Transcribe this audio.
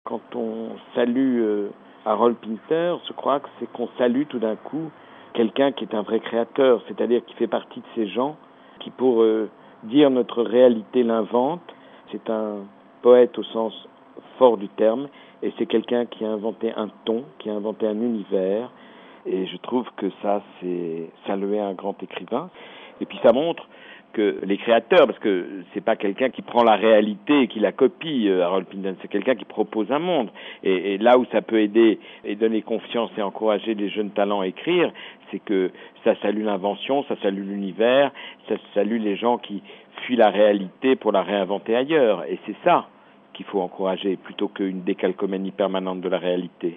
Quand on salue Harold Pinter, je crois que c'est qu'on salue tout d'un coup quelqu'un qui est un vrai créateur, c'est-à-dire qui fait partie de ces gens qui, pour dire notre réalité, l'inventent. C'est un poète au sens fort du terme, et c'est quelqu'un qui a inventé un ton, qui a inventé un univers, et je trouve que ça, c'est saluer un grand écrivain. Et puis ça montre que les créateurs, parce que c'est pas quelqu'un qui prend la réalité et qui la copie, Harold Pinter, c'est quelqu'un qui propose un monde. Et là où ça peut aider et donner confiance et encourager les jeunes talents à écrire, c'est que ça salue l'invention, ça salue l'univers, ça salue les gens qui fuient la réalité pour la réinventer ailleurs. Et c'est ça qu'il faut encourager, plutôt qu'une décalcomanie permanente de la réalité.